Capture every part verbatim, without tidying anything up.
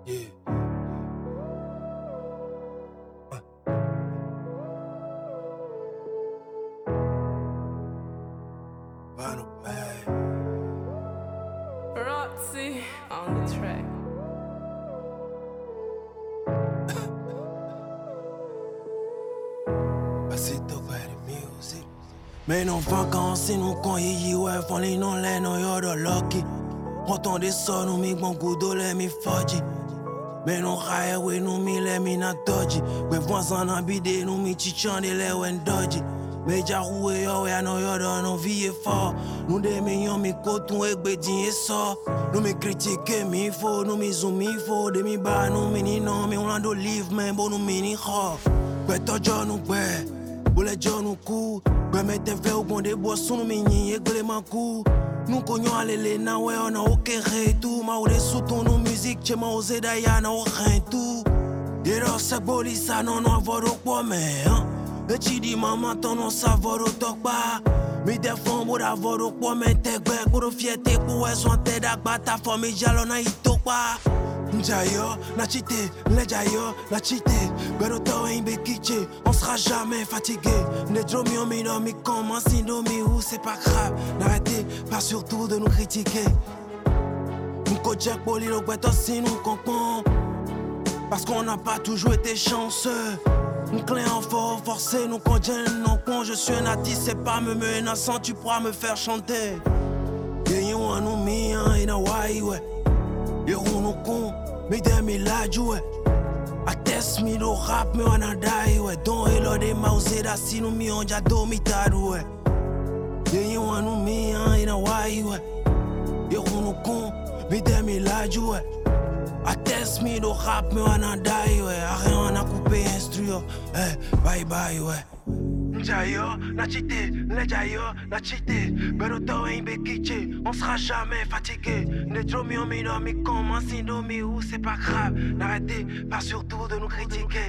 Yeah. Uh. Vinyl bag. Roxy on the track. Passez to by the music. Mais non vacances, nous con yi ouais, font les non les non yo de lucky. Quand des sons, nous mi bon goût les mi fudgy. Mais non raye we nous mi les mi na dodgy. We voisin en bidé, nous mi chichan de les wen dodgy. Mais ja roué yo, ya no yo de nos vie fort. Nous des millions mi coton et bedin et so. Nous mi critiquer mi faux, nous mi zoom mi faux. De mi ba nous mi ni non, mi on l'a d'olive, mais bon nous mi ni ho. Ouais to John nous ouais, boule John nous cou. Ouais mettez fait au bon des boissons, nous mi ni et glé ma cou. Nous cognons à l'élé, na ouais on a aucun tout. Ma ou des sous ton nos musique, j'ai ma osé d'ailleurs, na aucun tout. Et là c'est boli ça, non non avoir au quoi mais hein. Et tu dis maman ton non savoir au toc pas. Mais des fois pour avoir au quoi mais t'es bête pour fierté pour être son tête d'agba ta famille jalon na ito pas. Njayo, na chité, le jayo, na chité. Pero to imbe kiché, on sera jamais fatigué. Ne dromions mi non mi commence mi ou c'est pas grave. N'arrêtez pas surtout de nous critiquer. M'ko jack poli lo gweto si nous compons. Parce qu'on n'a pas toujours été chanceux. M'clé en fort, forcé, nous condiens non con. Je suis un artiste, c'est pas me menaçant, tu pourras me faire chanter. Yeah, you want me, hein, in a way, ouais. Yo nous con, mais demi la joué. Atteste mi do rap, mais on a die, ouais. Don et l'or des mausées da si nous mi on ja domitado, ouais. Yeah, you want me, hein, in a way, ouais. Yo nous con, mais demi la joué. Atteste mi do rap, mais on a die, ouais. Arrête, on a coupé instru, eh, bye bye, ouais. Njayo, na chité, le jayo, na chité. Pero to imbe kiché, on sera jamais fatigué. Ne dromions mi non mi commence mi ou c'est pas grave. N'arrêtez pas surtout de nous critiquer.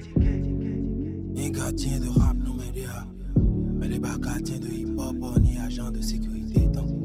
Ni gardien de rap, nos médias. Mais les bas gardiens de hip-hop, ni agents de sécurité. Donc